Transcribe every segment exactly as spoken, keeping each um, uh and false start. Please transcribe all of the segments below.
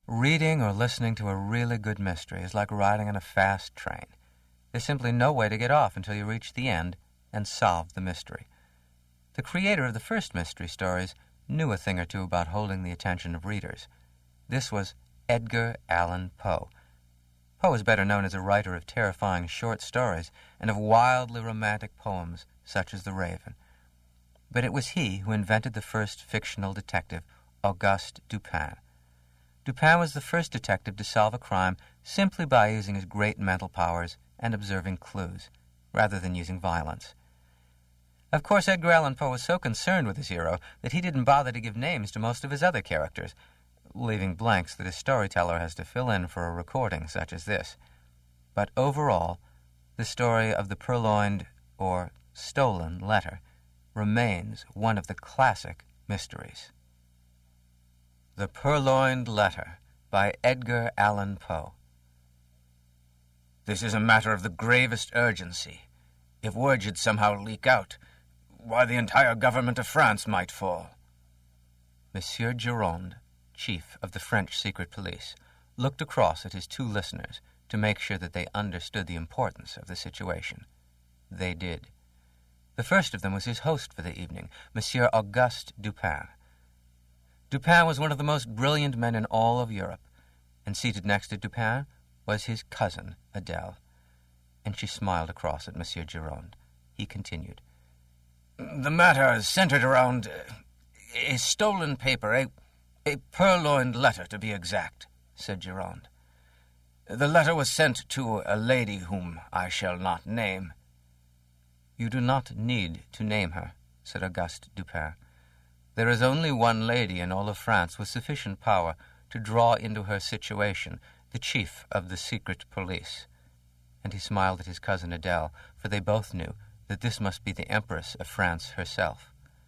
Reading or listening to a really good mystery is like riding on a fast train. There's simply no way to get off until you reach the end and solve the mystery. The creator of the first mystery stories knew a thing or two about holding the attention of readers. This was Edgar Allan Poe. Poe is better known as a writer of terrifying short stories and of wildly romantic poems such as The Raven. But it was he who invented the first fictional detective, Auguste Dupin. Dupin was the first detective to solve a crime simply by using his great mental powers and observing clues, rather than using violence. Of course, Edgar Allan Poe was so concerned with his hero that he didn't bother to give names to most of his other characters, leaving blanks that his storyteller has to fill in for a recording such as this. But overall, the story of the purloined or stolen letter remains one of the classic mysteries. The Purloined Letter by Edgar Allan Poe. This is a matter of the gravest urgency. If word should somehow leak out, why, the entire government of France might fall. Monsieur Gironde, chief of the French secret police, looked across at his two listeners to make sure that they understood the importance of the situation. They did. The first of them was his host for the evening, Monsieur Auguste Dupin. Dupin was one of the most brilliant men in all of Europe, and seated next to Dupin was his cousin, Adele. And she smiled across at Monsieur Gironde. He continued. The matter is centered around uh, a stolen paper, a, a purloined letter, to be exact, said Gironde. The letter was sent to a lady whom I shall not name. You do not need to name her, said Auguste Dupin. There is only one lady in all of France with sufficient power to draw into her situation the chief of the secret police. And he smiled at his cousin Adele, for they both knew that this must be the Empress of France herself.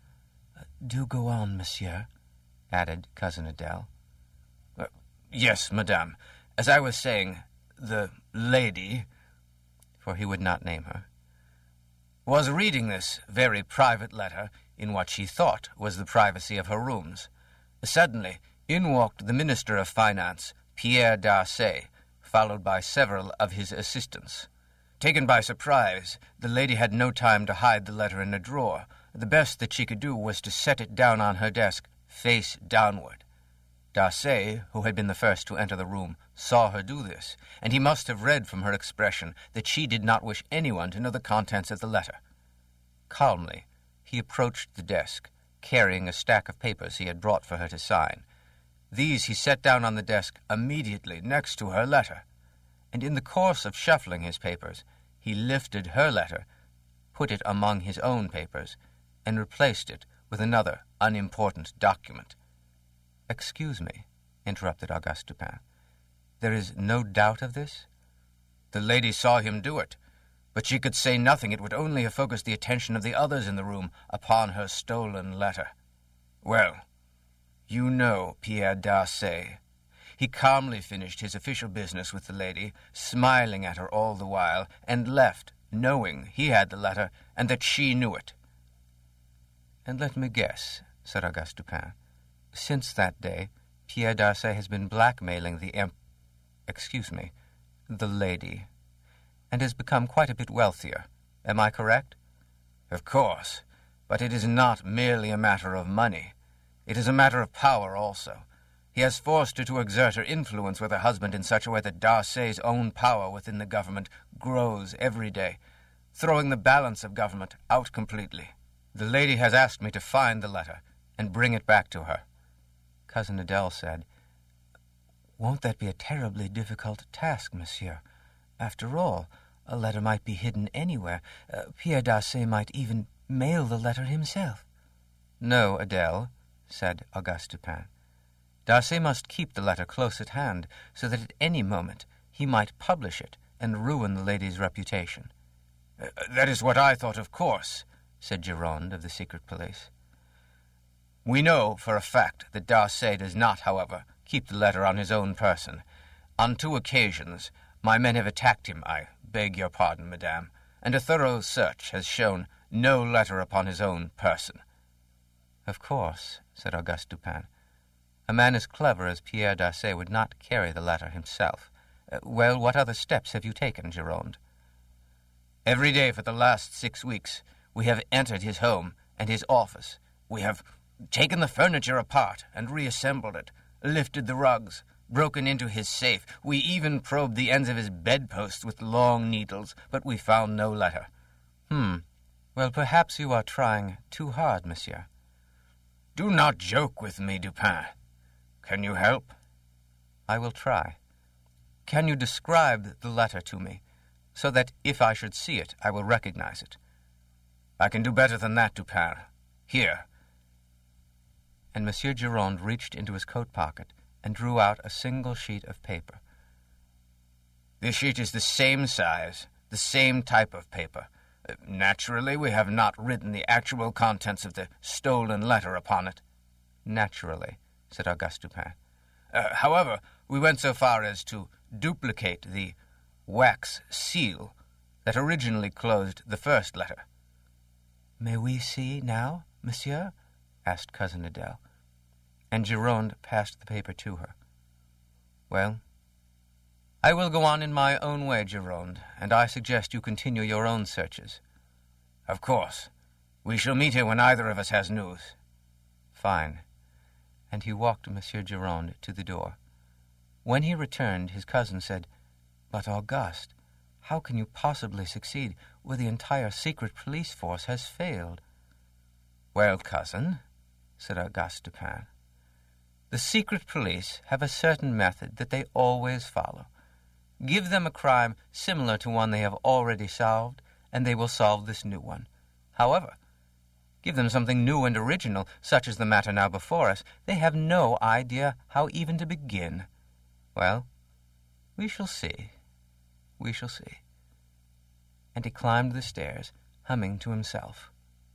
Do go on, monsieur, added cousin Adele. Uh, yes, madame. As I was saying, the lady, for he would not name her, was reading this very private letter in what she thought was the privacy of her rooms. Suddenly, in walked the Minister of Finance, Pierre Darcet, followed by several of his assistants. Taken by surprise, the lady had no time to hide the letter in a drawer. The best that she could do was to set it down on her desk, face downward. Darcet, who had been the first to enter the room, saw her do this, and he must have read from her expression that she did not wish anyone to know the contents of the letter. Calmly, he approached the desk, carrying a stack of papers he had brought for her to sign. These he set down on the desk immediately next to her letter, and in the course of shuffling his papers, he lifted her letter, put it among his own papers, and replaced it with another unimportant document. Excuse me, interrupted Auguste Dupin. There is no doubt of this? The lady saw him do it, but she could say nothing. It would only have focused the attention of the others in the room upon her stolen letter. Well, you know Pierre Darcet. He calmly finished his official business with the lady, smiling at her all the while, and left, knowing he had the letter and that she knew it. And let me guess, said Auguste Dupin. Since that day, Pierre Darcet has been blackmailing the imp... excuse me, the lady, and has become quite a bit wealthier. Am I correct? Of course, but it is not merely a matter of money. It is a matter of power also. He has forced her to exert her influence with her husband in such a way that Darcet's own power within the government grows every day, throwing the balance of government out completely. The lady has asked me to find the letter and bring it back to her. Cousin Adele said, Won't that be a terribly difficult task, monsieur? After all, a letter might be hidden anywhere. Uh, Pierre Darcet might even mail the letter himself. No, Adele, said Auguste Dupin. Darcet must keep the letter close at hand, so that at any moment he might publish it and ruin the lady's reputation. Uh, that is what I thought, of course, said Gironde of the secret police. We know for a fact that Darcet does not, however, keep the letter on his own person. On two occasions, my men have attacked him, I beg your pardon, madame, and a thorough search has shown no letter upon his own person. Of course, said Auguste Dupin. A man as clever as Pierre Darsay would not carry the letter himself. Uh, well, what other steps have you taken, Gironde? Every day for the last six weeks we have entered his home and his office. We have taken the furniture apart and reassembled it, lifted the rugs, broken into his safe. We even probed the ends of his bedposts with long needles, but we found no letter. Hmm. Well, perhaps you are trying too hard, monsieur. Do not joke with me, Dupin. Can you help? I will try. Can you describe the letter to me, so that if I should see it, I will recognize it? I can do better than that, Dupin. Here. And Monsieur Gironde reached into his coat pocket and drew out a single sheet of paper. This sheet is the same size, the same type of paper. Uh, naturally, we have not written the actual contents of the stolen letter upon it. Naturally, said Auguste Dupin. Uh, however, we went so far as to duplicate the wax seal that originally closed the first letter. May we see now, monsieur? Asked Cousin Adele. And Gironde passed the paper to her. Well, I will go on in my own way, Gironde, and I suggest you continue your own searches. Of course. We shall meet here when either of us has news. Fine. And he walked Monsieur Gironde to the door. When he returned, his cousin said, But Auguste, how can you possibly succeed where the entire secret police force has failed? Well, cousin, said Auguste Dupin, the secret police have a certain method that they always follow. Give them a crime similar to one they have already solved, and they will solve this new one. However, give them something new and original, such as the matter now before us, they have no idea how even to begin. Well, we shall see. We shall see. And he climbed the stairs, humming to himself.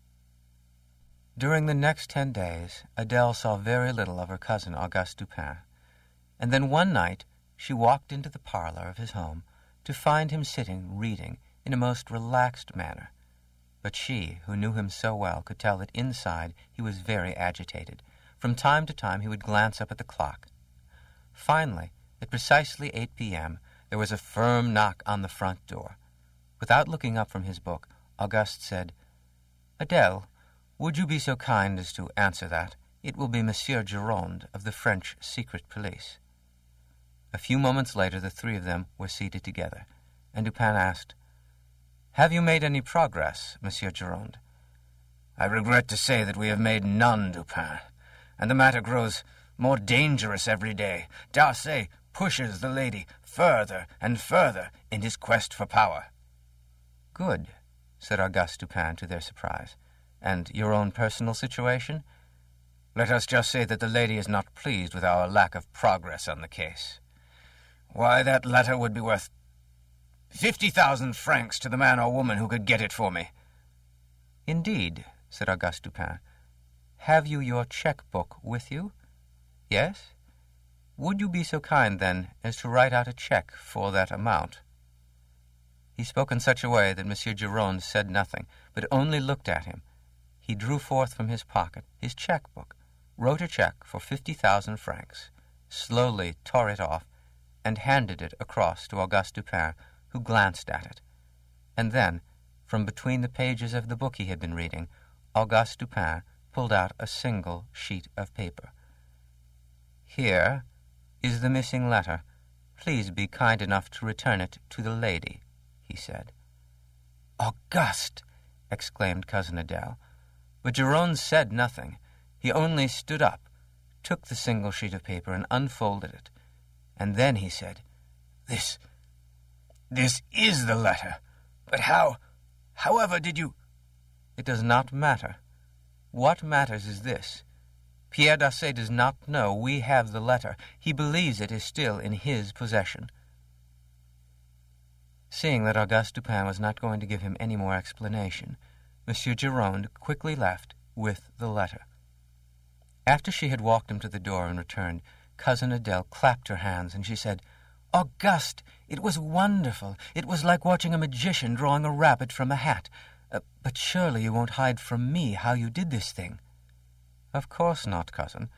During the next ten days, Adele saw very little of her cousin Auguste Dupin, and then one night she walked into the parlor of his home to find him sitting reading in a most relaxed manner. But she, who knew him so well, could tell that inside he was very agitated. From time to time he would glance up at the clock. Finally, at precisely eight p.m., there was a firm knock on the front door. Without looking up from his book, Auguste said, Adele, would you be so kind as to answer that? It will be Monsieur Gironde of the French secret police. A few moments later, the three of them were seated together, and Dupin asked, Have you made any progress, Monsieur Gironde? I regret to say that we have made none, Dupin, and the matter grows more dangerous every day. Darsay pushes the lady further and further in his quest for power. Good, said Auguste Dupin to their surprise. And your own personal situation? Let us just say that the lady is not pleased with our lack of progress on the case. Why, that letter would be worth fifty thousand francs to the man or woman who could get it for me. Indeed, said Auguste Dupin. Have you your cheque-book with you? Yes? Would you be so kind, then, as to write out a cheque for that amount? He spoke in such a way that Monsieur Gironde said nothing, but only looked at him. He drew forth from his pocket his cheque-book, wrote a cheque for fifty thousand francs, slowly tore it off, and handed it across to Auguste Dupin, who glanced at it. And then, from between the pages of the book he had been reading, Auguste Dupin pulled out a single sheet of paper. Here is the missing letter. Please be kind enough to return it to the lady, he said. Auguste! Exclaimed Cousin Adele. But Gironde said nothing. He only stood up, took the single sheet of paper, and unfolded it. And then he said, This, this is the letter. But how, however did you... It does not matter. What matters is this. Pierre Darsay does not know we have the letter. He believes it is still in his possession. Seeing that Auguste Dupin was not going to give him any more explanation, Monsieur Gironde quickly left with the letter. After she had walked him to the door and returned, Cousin Adele clapped her hands, and she said, Auguste, it was wonderful. It was like watching a magician drawing a rabbit from a hat. Uh, but surely you won't hide from me how you did this thing. Of course not, cousin.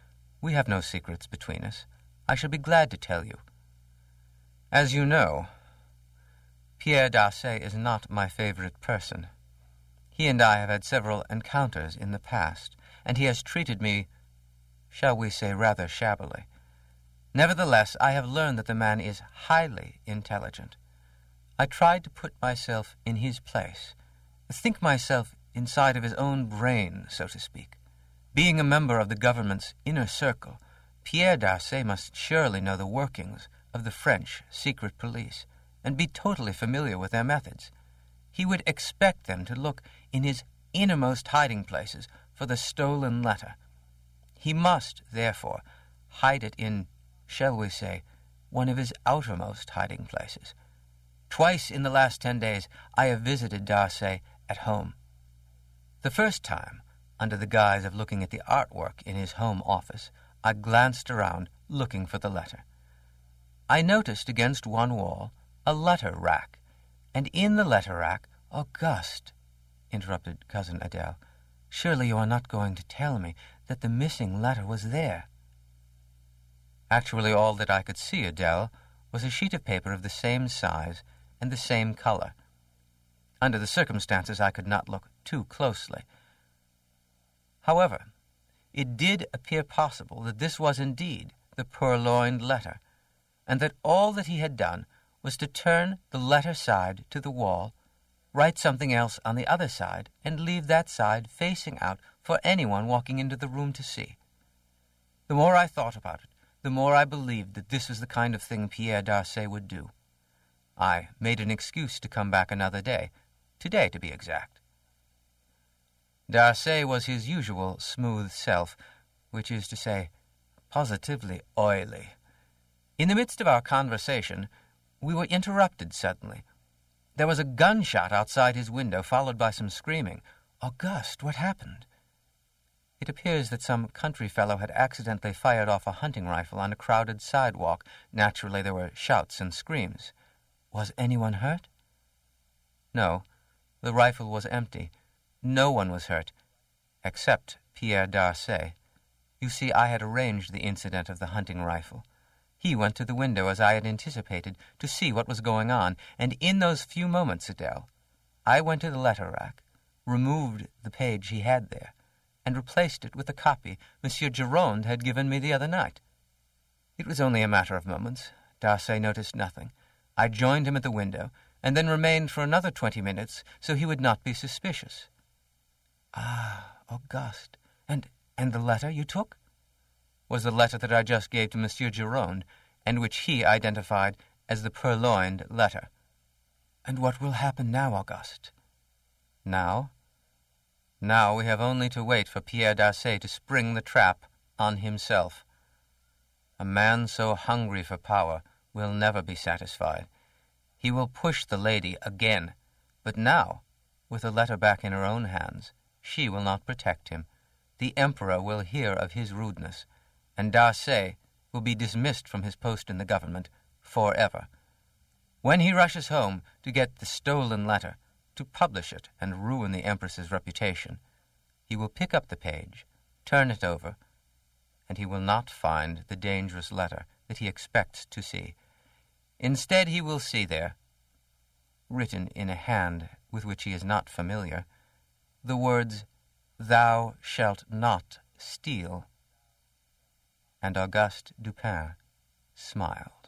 We have no secrets between us. I shall be glad to tell you. As you know, Pierre Darcet is not my favorite person. He and I have had several encounters in the past, and he has treated me, shall we say, rather shabbily. Nevertheless, I have learned that the man is highly intelligent. I tried to put myself in his place, think myself inside of his own brain, so to speak. Being a member of the government's inner circle, Pierre Darcet must surely know the workings of the French secret police and be totally familiar with their methods. He would expect them to look in his innermost hiding places for the stolen letter. He must, therefore, hide it in, shall we say, one of his outermost hiding places. Twice in the last ten days I have visited Darcet at home. The first time, under the guise of looking at the artwork in his home office, I glanced around looking for the letter. I noticed against one wall a letter rack, and in the letter rack, Auguste, interrupted Cousin Adele, surely you are not going to tell me that the missing letter was there. Actually, all that I could see, Adele, was a sheet of paper of the same size and the same color. Under the circumstances, I could not look too closely. However, it did appear possible that this was indeed the purloined letter, and that all that he had done was to turn the letter side to the wall, write something else on the other side, and leave that side facing out for anyone walking into the room to see. The more I thought about it, the more I believed that this was the kind of thing Pierre Darcet would do. I made an excuse to come back another day, today to be exact. Darcet was his usual smooth self, which is to say, positively oily. In the midst of our conversation, we were interrupted suddenly. There was a gunshot outside his window, followed by some screaming. "Auguste, what happened?" It appears that some country fellow had accidentally fired off a hunting rifle on a crowded sidewalk. Naturally, there were shouts and screams. Was anyone hurt? No, the rifle was empty. No one was hurt, except Pierre Darcet. You see, I had arranged the incident of the hunting rifle. He went to the window, as I had anticipated, to see what was going on, and in those few moments, Adele, I went to the letter rack, removed the page he had there, and replaced it with a copy Monsieur Gironde had given me the other night. It was only a matter of moments. Darcet noticed nothing. I joined him at the window, and then remained for another twenty minutes, so he would not be suspicious. Ah, Auguste, and and the letter you took? Was the letter that I just gave to Monsieur Gironde, and which he identified as the purloined letter. And what will happen now, Auguste? Now? Now we have only to wait for Pierre Darcet to spring the trap on himself. A man so hungry for power will never be satisfied. He will push the lady again, but now, with the letter back in her own hands, she will not protect him. The Emperor will hear of his rudeness, and Darcet will be dismissed from his post in the government forever. When he rushes home to get the stolen letter, to publish it and ruin the Empress's reputation, he will pick up the page, turn it over, and he will not find the dangerous letter that he expects to see. Instead, he will see there, written in a hand with which he is not familiar, the words, "Thou shalt not steal." And Auguste Dupin smiled.